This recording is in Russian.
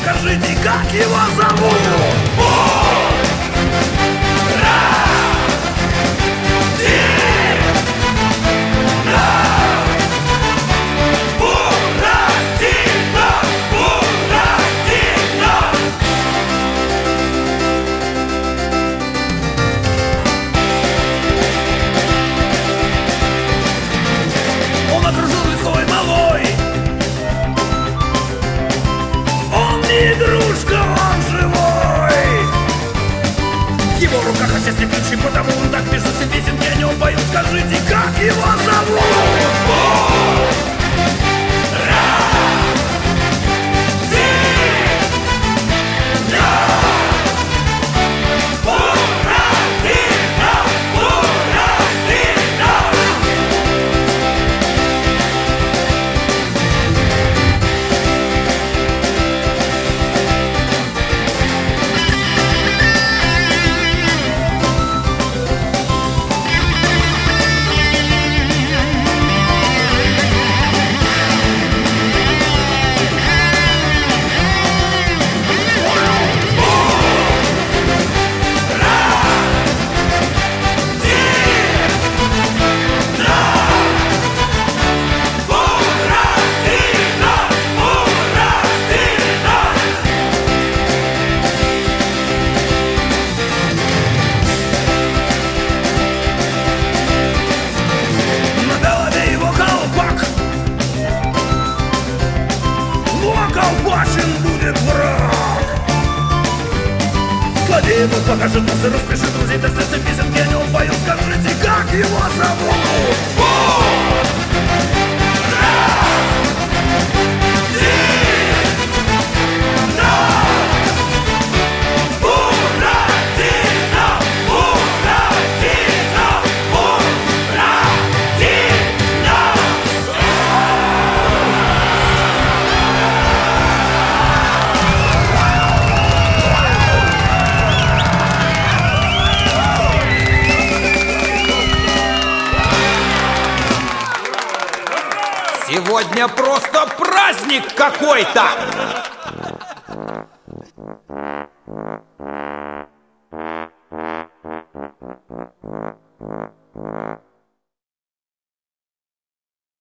скажите, как его зовут? Он окружен лесной малой. Он не игрушка, он живой. В его руках отчасти ключи, потому он так пишется песенки, о нем поют. Скажите, как его зовут? Колбасин будет враг. Злодей ему покажет нас и распишет друзей. Да сердце песенки о нем поют. Скажите, как его зовут? Сегодня просто праздник какой-то!